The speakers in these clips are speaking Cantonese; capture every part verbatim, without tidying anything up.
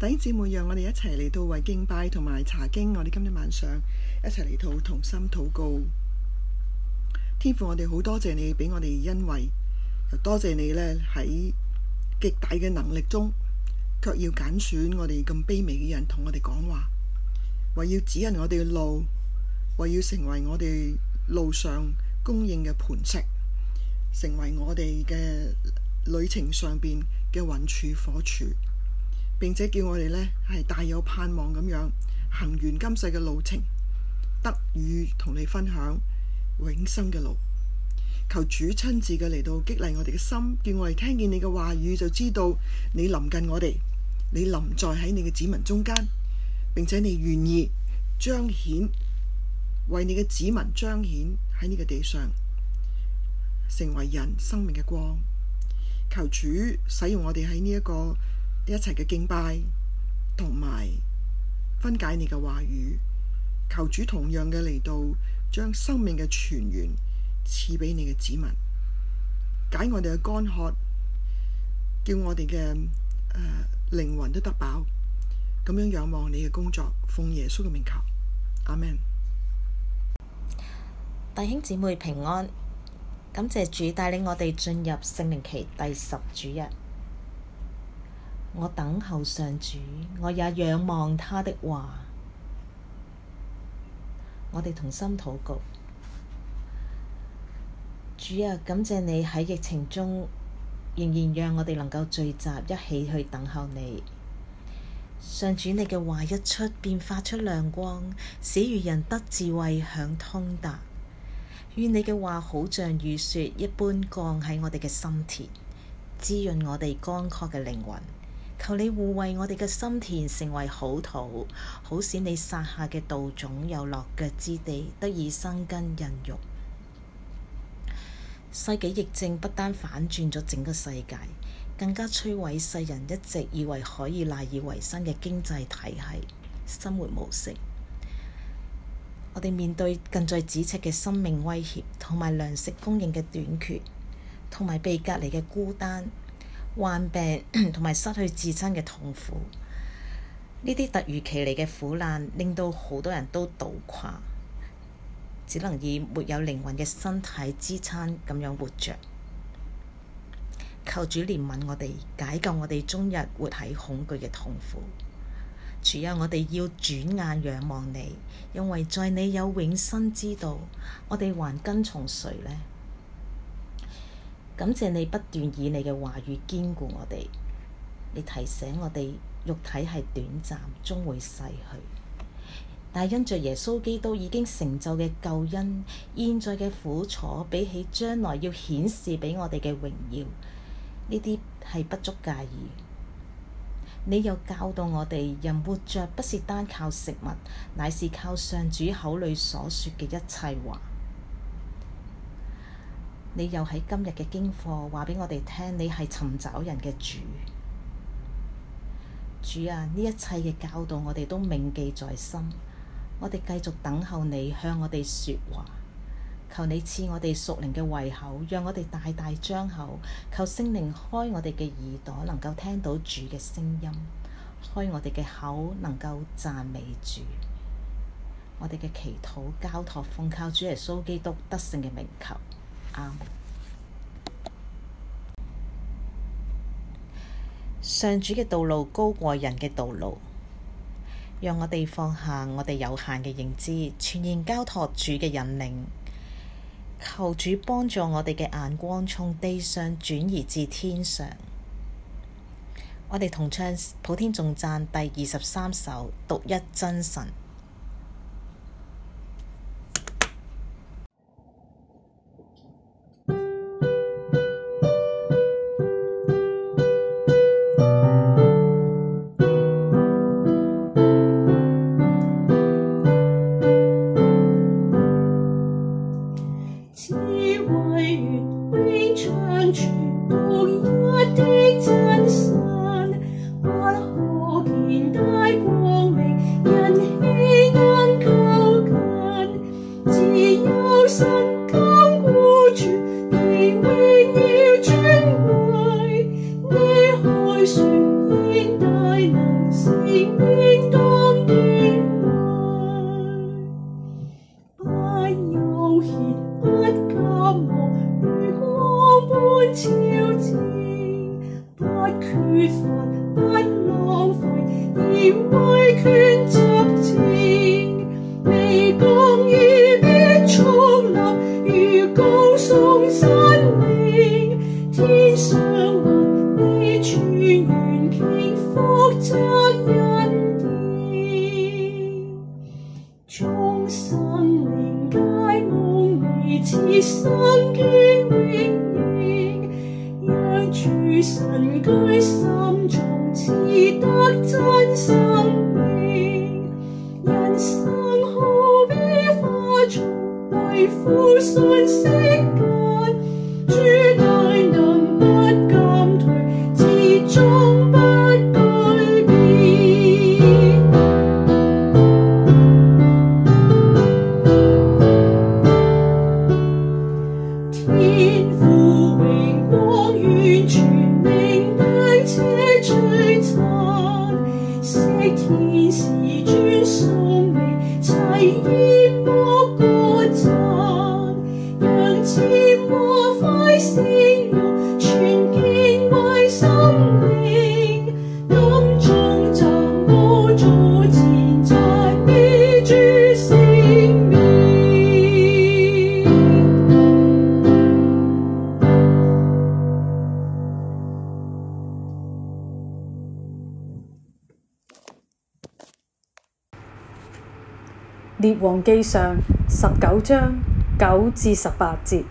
弟兄姊妹，讓我哋一齊嚟到為敬拜同埋查經。我哋今日晚上一齊嚟到同心禱告。天父，我哋好多謝你俾我哋恩惠，又多謝你呢喺極大嘅能力中，卻要揀選我哋咁卑微嘅人同我哋講話，為要指引我哋嘅路，為要成為我哋路上供應嘅磐石，成為我哋嘅旅程上邊嘅雲柱火柱，並且叫我哋呢係大有盼望咁樣行完今世嘅路程，得與同你分享永生嘅路。求主親自嘅嚟到激勵我哋嘅心，叫我哋聽見你嘅話語，就知道你臨近我哋，你臨在喺你嘅子民中間，並且你願意彰顯，為你嘅子民彰顯喺呢個地上，成為人生命嘅光。求主使用我哋喺呢一個一齊嘅敬拜，同埋分解你嘅話語。求主同樣嘅嚟到將生命嘅泉源賜俾你嘅子民，解我哋嘅乾渴，叫我哋嘅誒靈魂都得飽，咁樣仰望你嘅工作，奉耶穌嘅名求，阿們。 弟兄姊妹平安，感謝主帶領我哋進入聖靈期第十主日。我等候上主，我也仰望他的話。我哋同心禱告。主啊，感謝你喺疫情中仍然讓我哋能夠聚集一起去等候你。上主，你嘅話一出便發出亮光，使愚人得智慧享通達。願你嘅話好像雨雪一般降喺我哋嘅心田，滋潤我哋乾涸嘅靈魂。求你護衛我哋嘅心田成為好土，好使你撒下嘅道種有落腳之地，得以生根孕育。世紀疫症不單反轉咗整個世界，更加摧毀世人一直以為可以賴以為生嘅經濟體系、生活模式。我哋面對近在咫尺嘅生命威脅，同埋糧食供應嘅短缺，同埋被隔離嘅孤單、患病同埋失去至親嘅痛苦。呢啲突如其來嘅苦難令到好多人都倒垮，只能以沒有靈魂嘅身體支撐咁樣活着。求主憐憫我哋，解救我哋終日活喺恐懼嘅痛苦。主啊，我哋要轉眼仰望你，因為在你有永生之道。我哋還跟從誰呢？感謝你不斷以你嘅話語堅固我哋。你提醒我哋肉體係短暫，終會逝去，但因着耶穌基督已經成就嘅救恩，現在嘅苦楚比起將來要顯示俾我哋嘅榮耀，呢啲係不足介意。你又教導我哋，人活着不是單靠食物，乃是靠上主口裏所說嘅一切話。你又喺今日嘅經課話俾我哋聽，你係尋找人嘅主。主啊，呢一切嘅教導我哋都銘記在心。我哋繼續等候你向我哋說話。求你賜我哋屬靈嘅胃口，讓我哋大大張口。求聖靈開我哋嘅耳朵，能夠聽到主嘅聲音；開我哋嘅口，能夠讚美主。我哋嘅祈禱交託奉靠主耶穌基督得勝嘅名求，阿們。上主嘅道路高過人嘅道路，讓我哋放下我哋有限嘅認知，全然交託主嘅引領。求主幫助我哋嘅眼光從地上轉移至天上。我哋同唱普天頌讚第二十三首，獨一真神。 不可見大光明，人氣應當敬畏，不悠閒，不急忙，如光般超前，不缺乏，不浪費，而為權執政，未公義必矗立，如高聳山嶺，天上雲你傳元傾福澤恩典，眾生靈皆夢寐，此生見榮映，讓主神居心中，賜得真生命，人生好比花草，為父信息間，主大能不敢退，始終不改變。天父榮光完全明亮且璀璨，昔天使尊崇你，齊獻幕歌讚，讓漸和快聲容，全敬畏心靈，當眾站寶座前，讚美主聖名。 列王記上十九章九至十八節。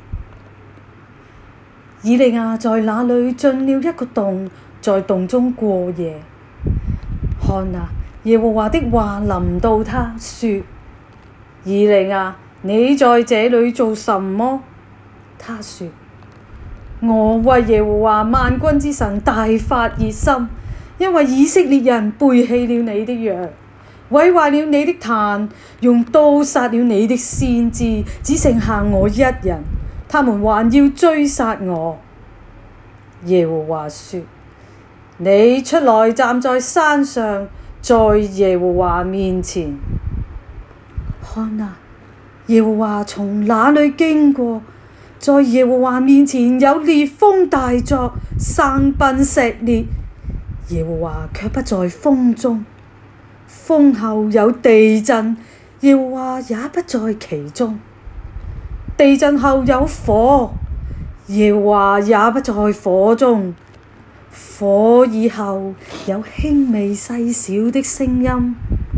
以利亞在那裏進了一個洞，在洞中過夜。看啊，耶和華的話臨到他說：以利亞，你在這裏做什麼？他說：我為耶和華萬軍之神大發熱心，因為以色列人背棄了你的約，毀壞了你的壇，用刀殺了你的先知，只剩下我一人，他們還要追殺我。耶和華說：你出來站在山上，在耶和華面前。看啊，耶和華從那裏經過，在耶和華面前有烈風大作，山崩石裂，耶和華卻不在風中。風後有地震，耶和華也不在其中。地震後有火，耶和華也不在火中。火以後有輕微細小的聲音。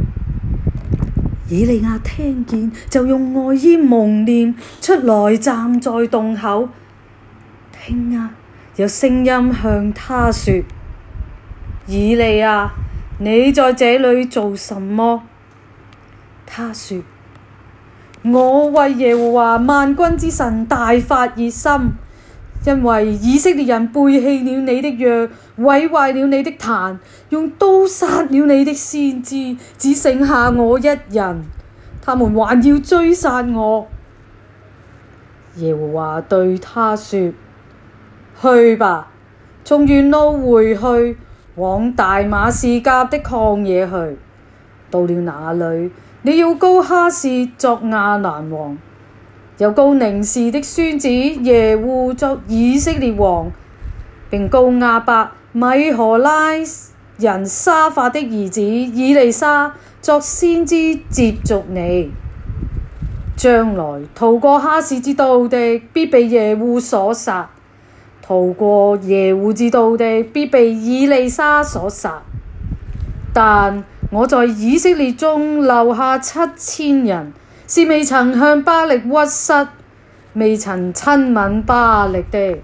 以利亞聽見，就用外衣蒙臉出來，站在洞口。聽啊，有聲音向他說：以利亞，你在這裏做什麼？他說：我為耶和華萬軍之神大發熱心，因為以色列人背棄了你的約，毀壞了你的壇，用刀殺了你的先知，只剩下我一人，他們還要追殺我。耶和華對他說：去吧，從原路回去，往大馬士革的曠野去。到了那裏，你要膏哈薛作亞蘭王，又膏寧示的孫子耶戶作以色列王，並膏亞伯米荷拉人沙法的兒子以利沙作先知接續你。將來逃過哈薛之刀的，必被耶戶所殺；逃過耶戶之刀的，必被以利沙所殺。但我在以色列中留下七千人，是未曾向巴力屈膝，未曾親吻巴力的。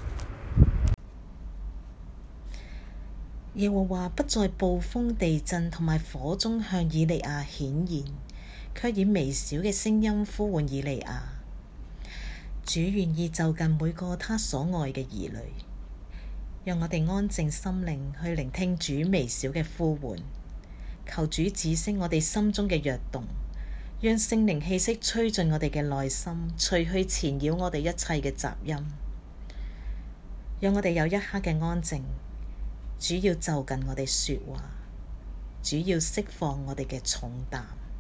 耶和華不在暴風、地震同埋火中向以利亞顯現，卻以微小嘅聲音呼喚以利亞。主願意就近每個他所愛嘅兒女，讓我哋安靜心靈去聆聽主微小嘅呼喚，求主止息我哋心中嘅躍動，讓聖靈氣息吹進我哋嘅內心，除去纏繞我哋一切嘅雜音。讓我哋有一刻嘅安靜，主要就近我哋說話。 主要釋放我哋嘅重擔。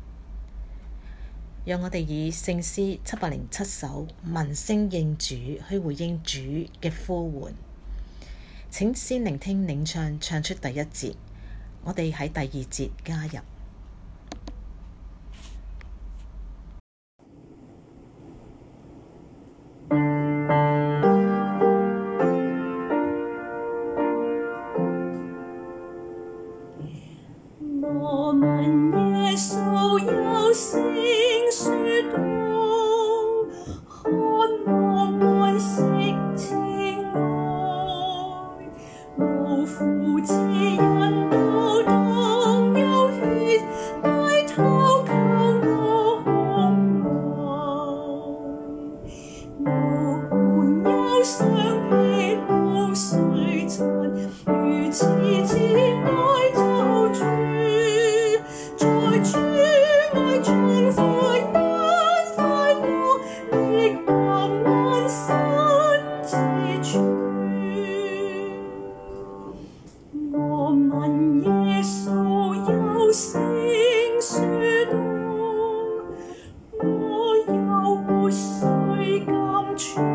讓我哋以聖詩七百零七首聞聲應主去回應主嘅呼喚。請先聆聽領唱唱出第一節，我哋喺第二節加入。 我們耶穌有聲說道，看我們惜情愛，無父之恩都當有血，帶頭靠我胸懷，我本憂傷悲無誰親，如此摯愛救主。主愛中快恩快樂，歷達萬身之處。我聞耶穌有聲說道，我有活水甘泉，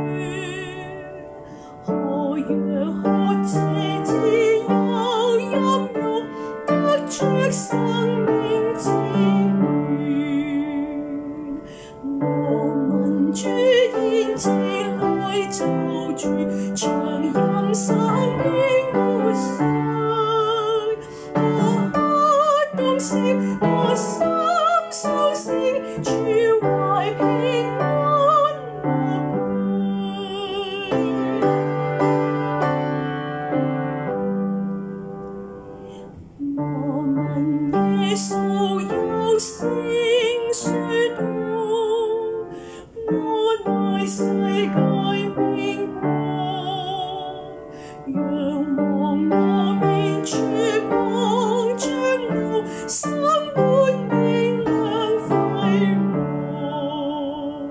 何若喝這自由飲用，得着生命之源。我聞主言這愛救主，長飲生命活水。我喝當時，我心蘇醒，主懷平安樂歸。我聞耶穌有聲說道，我乃世界明光，仰望我面曙光將露，生活明亮輝煌。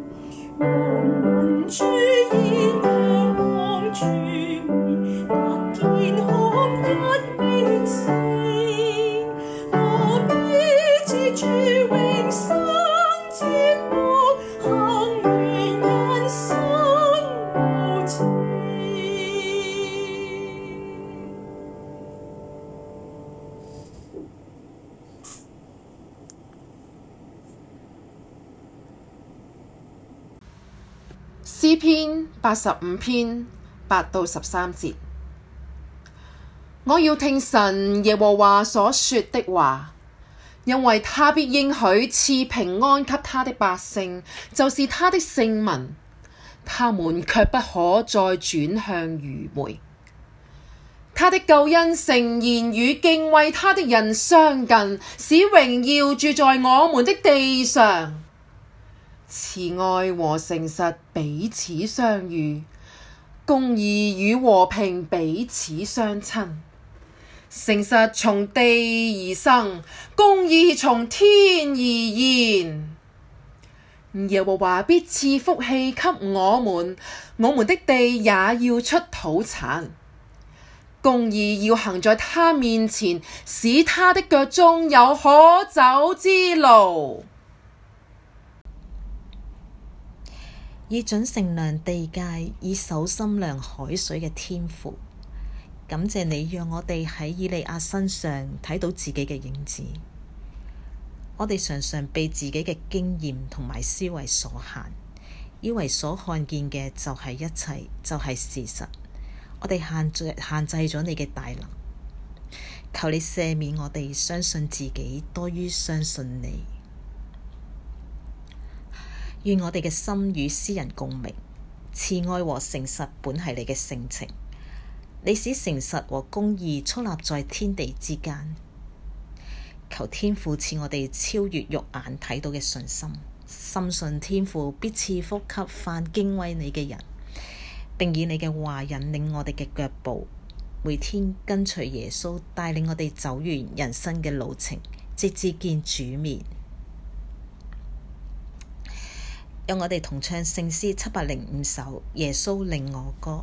我聞主言仰望主面，得健康一美情，我必知主永生之光，行完人生路程。 詩篇八十五篇八到十三節，我要聽神耶和華所說的話，因為他必應許賜平安給他的百姓，就是他的聖民，他們卻不可再轉向愚昧。他的救恩誠然與敬畏他的人相近，使榮耀住在我們的地上。慈愛和誠實彼此相遇，公義與和平彼此相親。誠實從地而生，公義從天而現。耶和華必賜福氣給我們，我們的地也要出土產。公義要行在他面前，使他的腳中有可走之路。 以準繩量地界，以手心量海水嘅天父，感謝你讓我哋喺以利亞身上睇到自己嘅影子。我哋常常被自己嘅經驗同埋思維所限，以為所看見嘅就係一切，就係事實。我哋限制限制咗你嘅大能，求你赦免我哋相信自己多於相信你。願我哋嘅心與詩人共鳴，慈愛和誠實本係你嘅性情，你使誠實和公義矗立在天地之間。求天父賜我哋超越肉眼睇到嘅信心，深信天父必賜福給凡敬畏你嘅人，並以你嘅話引領我哋嘅腳步，每天跟隨耶穌帶領我哋走完人生嘅路程，直至見主面。讓我哋同唱聖詩七百零五首《耶穌令我歌》。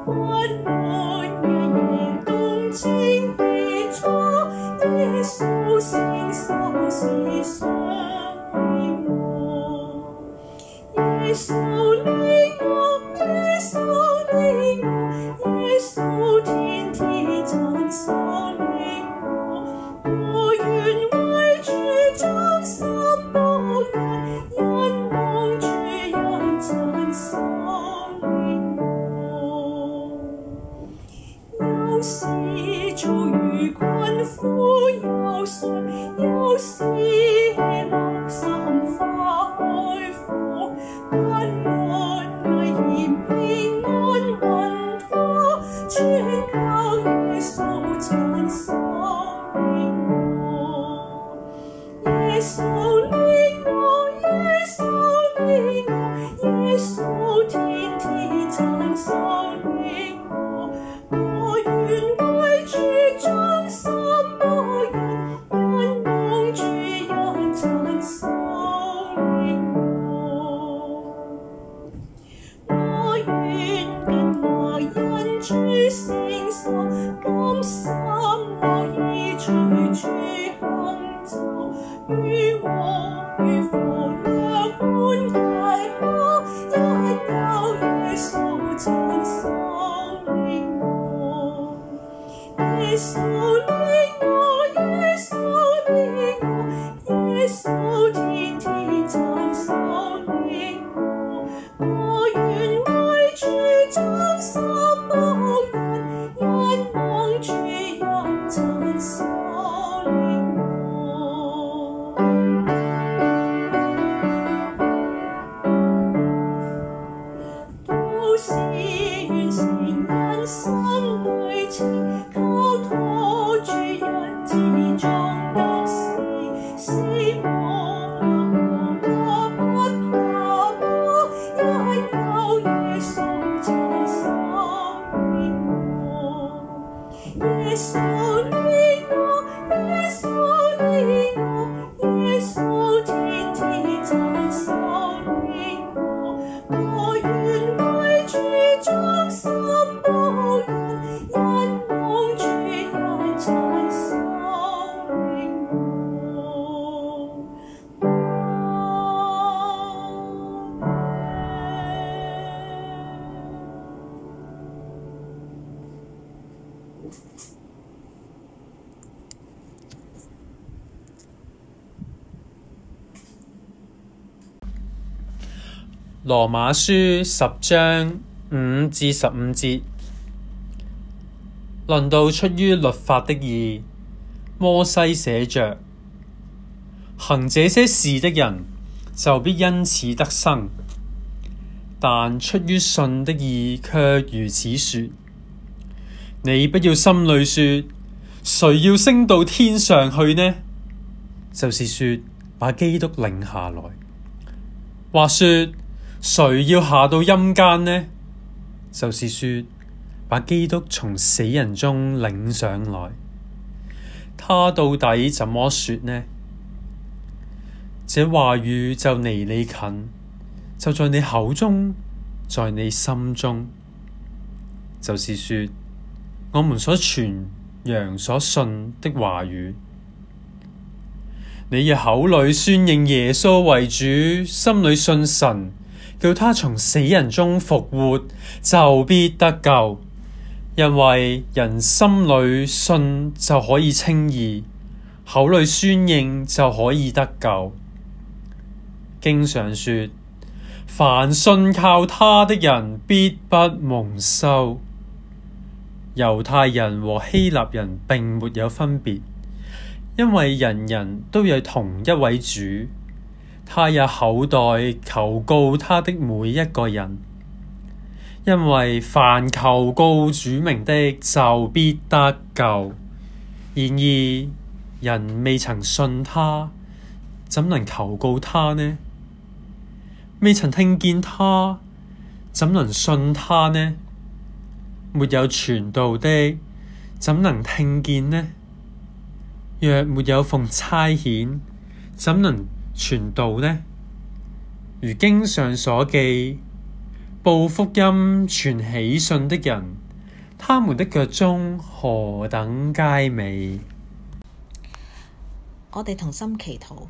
不論夜夜動靜變錯，耶穌聖手是相戀我。耶穌你我，耶穌你我，耶穌天天親手領我。我願為主將心報人，因望主人親手領我。有時遭遇困苦憂傷，有時喜樂心花開放，不論危險平安穩妥，全靠耶穌親手領我。耶穌領我，耶穌領我，耶穌天天親手領我。我願為主將心報人，因望主人親手領我。我願跟那因主聖手，甘心樂意隨主行走，與我與火兩般契合，因有耶穌親手領我。耶穌領我，耶穌領我，耶穌天天親手領我。我願為主將心報人，因望主人親手領我。都是完成人生旅程，靠託主人之中得時，使我我不怕過，因有耶穌親手領我。耶穌領我，耶穌領我，耶穌天天親手領我。我願為主將心報人，因望主人親手領我。 羅馬書十章五至十五節，論到出於律法的義，摩西寫着：行這些事的人，就必因此得生。但出於信的義卻如此說：你不要心裏說，誰要升到天上去呢？就是說，把基督領下來。或說，誰要下到陰間呢？就是說，把基督從死人中領上來。他到底怎麼說呢？這話語就離你近，就在你口中，在你心中。就是說，我們所傳揚所信的話語。你若口裏宣認耶穌為主，心裏信神，叫他從死人中復活，就必得救。因為人心裏信就可以稱義，口裏宣認就可以得救。經上說：凡信靠他的人，必不蒙羞。猶太人和希臘人並沒有分別，因為人人都有同一位主，他也厚待求告他的每一個人。因為凡求告主名的，就必得救。然而人未曾信他，怎能求告他呢？未曾聽見他，怎能信他呢？沒有傳道的，怎能聽見呢？若沒有奉差遣，怎能傳道呢？如經上所記： 報福音傳喜信的人，他們的腳蹤何等佳美！ 我哋同心祈禱。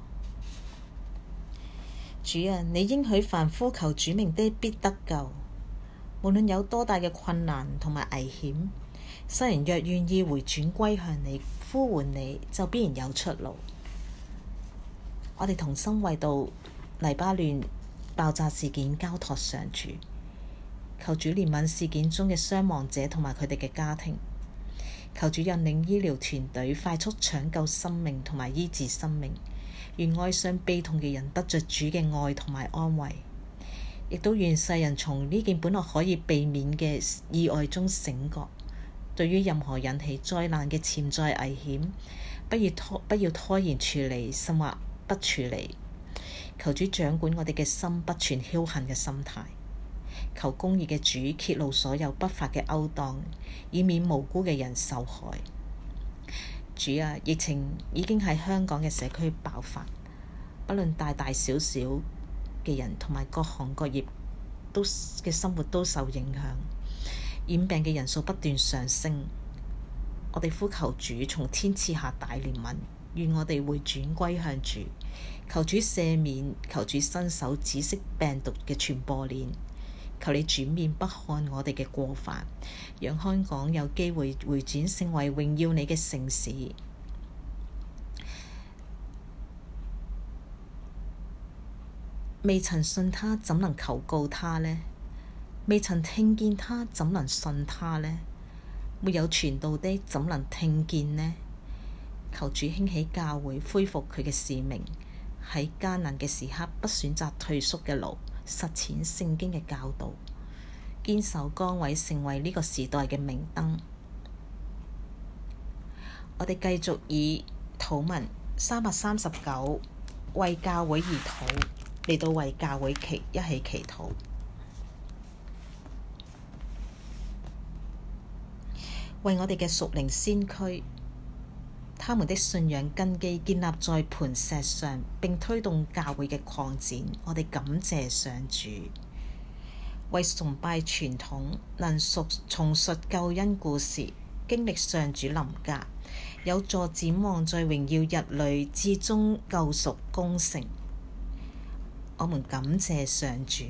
主啊，你應許凡呼求主名的必得救，無論有多大嘅困難同埋危險，世人若願意回轉歸向你，呼喚你，就必然有出路。我哋同心為到黎巴嫩爆炸事件交託上主，求主憐憫事件中嘅傷亡者同埋佢哋嘅家庭，求主引領醫療團隊快速搶救生命同埋醫治生命，願哀傷悲痛嘅人得着主嘅愛同埋安慰，亦都願世人從呢件本來可以避免嘅意外中醒覺，對於任何引起災難嘅潛在危險，不要拖不要拖延處理，甚或不處理。求主掌管我哋嘅心，不存僥倖嘅心態。求公義嘅主揭露所有不法嘅勾當，以免無辜嘅人受害。主啊，疫情已經喺香港嘅社區爆發，不論大大小小嘅人同埋各行各業都嘅生活都受影響，染病嘅人數不斷上升。我哋呼求主從天賜下大憐憫，願我哋回轉歸向主，求主赦免，求主伸手止息病毒嘅傳播鏈，求你轉面不看我哋嘅過犯，讓香港有機會回轉成為榮耀你嘅城市。未曾信他，怎能求告他呢？未曾聽見他，怎能信他呢？沒有傳道的，怎能聽見呢？求主興起教會，恢復佢嘅使命，喺艱難嘅時刻不選擇退縮嘅路，實踐聖經嘅教導，堅守崗位，成為呢個時代嘅明燈。我哋繼續以禱文三百三十九為教會而禱，嚟到為教會祈一起祈禱。為我哋嘅屬靈先驅，他們的信仰根基建立在磐石上，並推動教會嘅擴展。我哋感謝上主，為崇拜傳統，能述重述救恩故事，經歷上主臨格，有助展望在榮耀日裏至終救贖功成。我們感謝上主，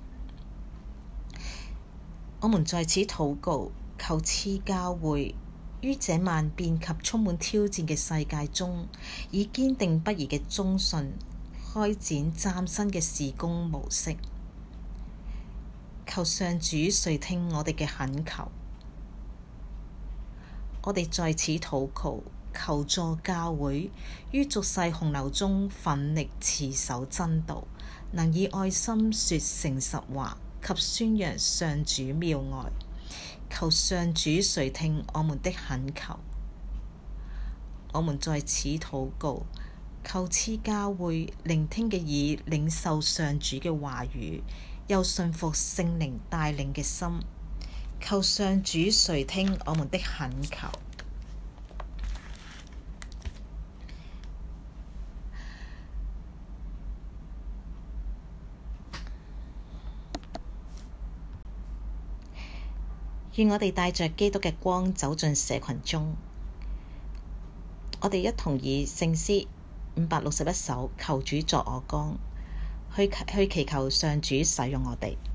我們在此禱告，求賜教會於這萬變及充滿挑戰嘅世界中，以堅定不移嘅忠信開展嶄新嘅事工模式。求上主垂聽我哋嘅懇求，我哋在此禱告，求助教會於俗世洪流中奮力持守真道，能以愛心說誠實話及宣揚上主妙愛。求上主垂聽我們的懇求，我們在此禱告，求賜教會聆聽嘅耳，領受上主嘅話語，又信服聖靈帶領嘅心。求上主垂聽我們的懇求。願我哋帶着基督嘅光走進社群中，我哋一同以聖詩五百六十一首求主作我光，去去祈求上主使用我哋。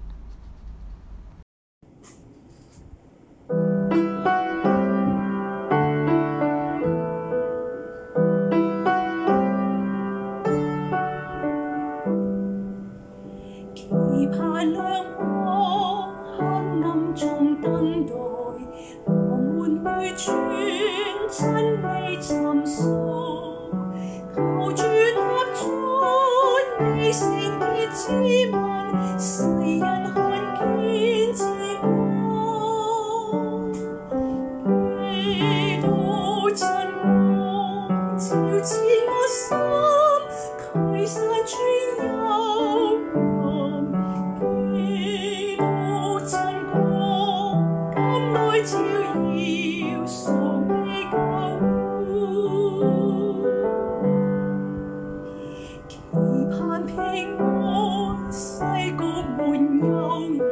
期盼亮光，黑暗中等待，我們會轉真理尋索，求主踏出你聖潔之門，世人看見之光，基督真光照刺我心，驅散諸幽暗。基督真光，今來照耀屬你救護，期盼平安，世局沒憂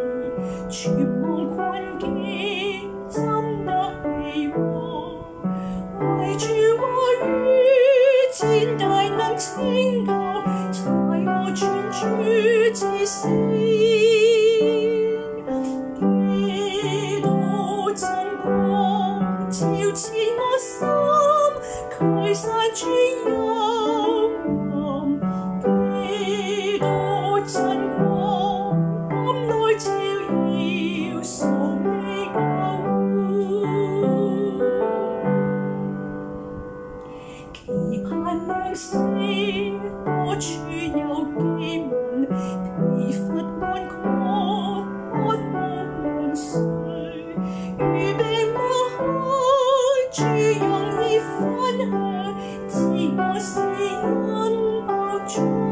山主幽暗，基督真光，今來照耀屬你救護。期盼亮色，多處有機滿，疲乏乾涸，渴慕涼水，如病無開，主容易分享，自我是恩包裝。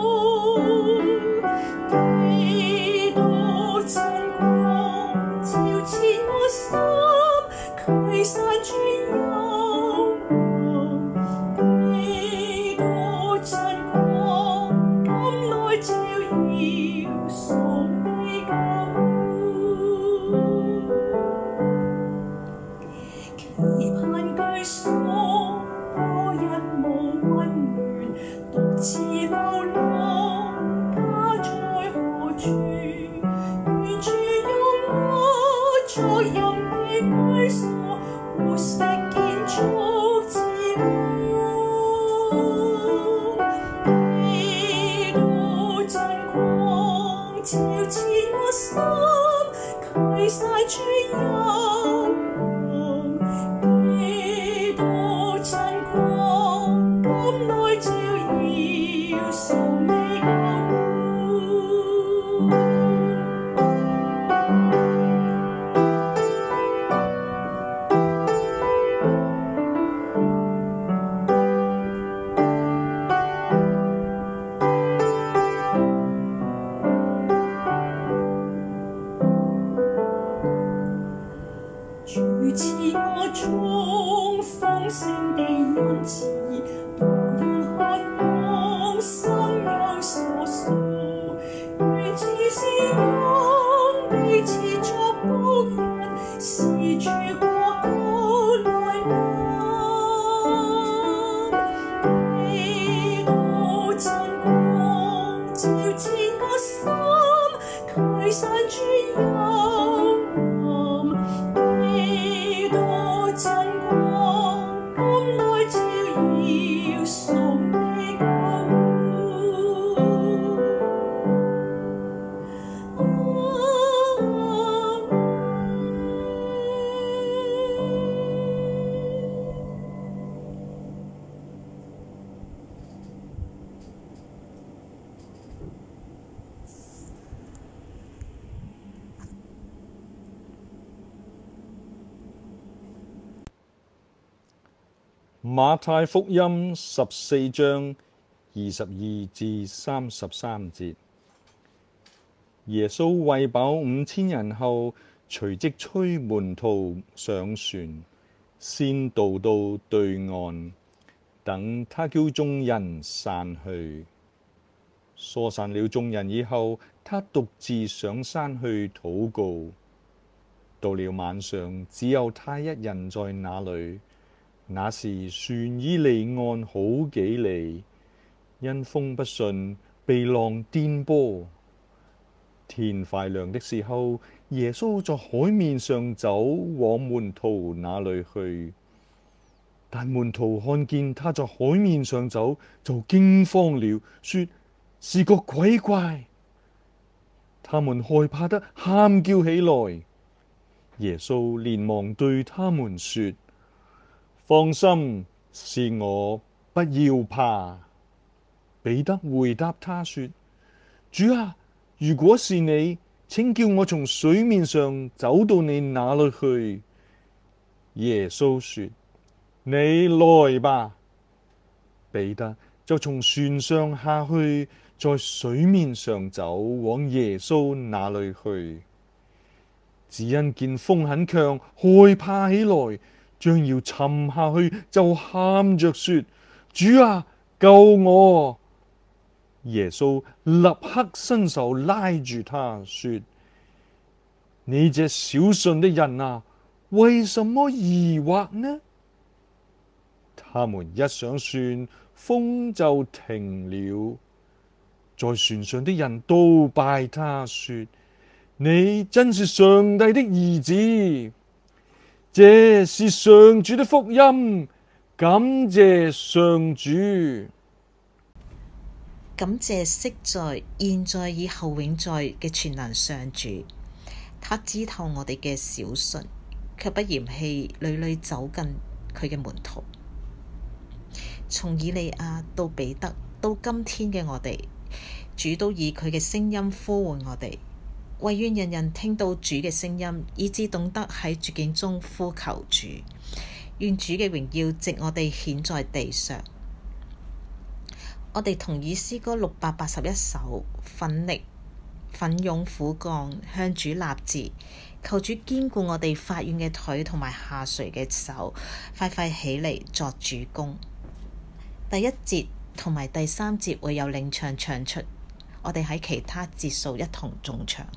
基督真光照徹我心，驅散主幽暗。基督真光今來照耀屬你救護。期盼居所，多日無溫暖，獨自流浪，家在何處？願主用我作任的居所，活石建築自我。基督真光照徹我心，驅散主幽暗。基督真光今來照耀屬你救護。主賜我種豐盛的恩賜，當人渴望，心有所屬。願似是用彼此作僕人，是主國度來臨。基督真光照徹我心，驅散主幽暗。基督真光今來照耀屬你救護。 馬太福音十四章二十二至三十三節，耶穌餵飽五千人後，隨即催門徒上船，先渡到對岸，等他叫眾人散去。疏散了眾人以後，他獨自上山去禱告。到了晚上，只有他一人在那裏。那時船已離岸好幾里，因風不順，被浪顛簸。天快亮的時候，耶穌在海面上走，往門徒那裏去。但門徒看見他在海面上走，就驚慌了，說是個鬼怪。他們害怕得喊叫起來。耶穌連忙對他們說：放心，是我，不要怕。彼得回答他說：主啊，如果是你，請叫我從水面上走到你那裏去。耶穌說：你來吧。彼得就從船上下去，在水面上走，往耶穌那裏去。只因見風很強，害怕起來，將要沉下去，就喊着說：主啊，救我！耶穌立刻伸手拉住他，說：你這小信的人啊，為什麼疑惑呢？他們一上船，風就停了。在船上的人都拜他，說：你真是上帝的兒子。這是上主的福音。 感謝上主。 感謝昔在、現在、以後永在嘅全能上主，他知透我哋嘅小信，卻不嫌棄屢屢走近佢嘅門徒。從以利亞到彼得到今天嘅我哋，主都以佢嘅聲音呼喚我哋，惟願人人聽到主嘅聲音，以致懂得喺絕境中呼求主。願主嘅榮耀藉我哋顯在地上。我哋同以詩歌六百八十一首奮力奮勇苦幹向主立志，求主堅固我哋發軟嘅腿同埋下垂嘅手，快快起嚟作主工。第一節同埋第三節會有領唱唱出，我哋喺其他節數一同眾唱。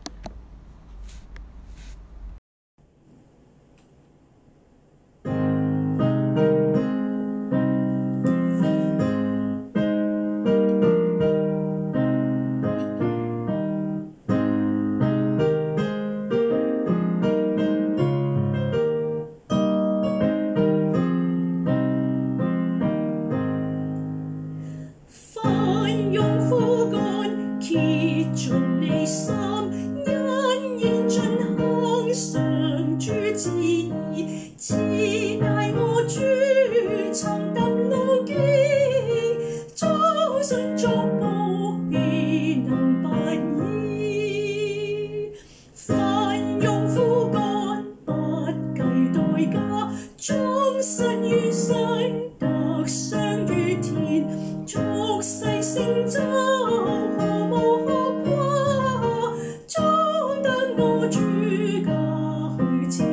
奮勇苦幹，竭盡你心，欣然進行上主旨意，賜解我主曾踏路徑，終身作保，必能不移。奮勇苦幹，不計代價，終身於世，得賞於天。俗世成就，何無可誇？終得我主家去自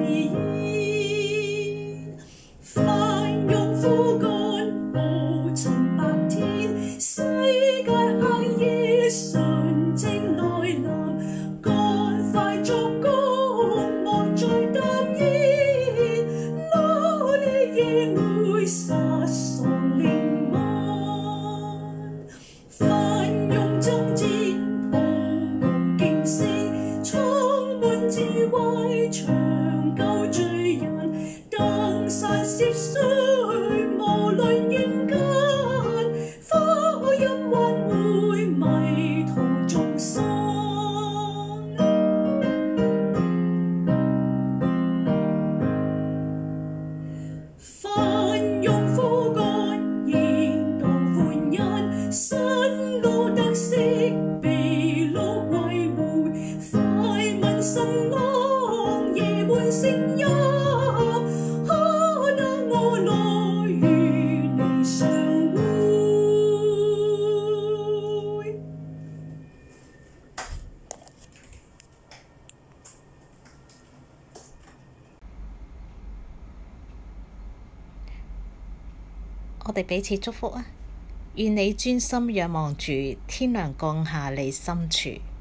然。奮勇苦幹，無塵白天，世界黑夜純正來臨，趕快作工，莫再耽延，努力亦會失喪靈魂。奮勇爭戰，抱共勁勝，充滿智慧，長久罪人，登山涉水，無論遠近，福音還會迷途眾生。奮勇苦幹，應當歡欣，新路得釋，被擄歸回，快問神郎，夜喚聲音，可能我來與你相會。 我哋彼此祝福啊！願你專心仰望主，天良降下你心處。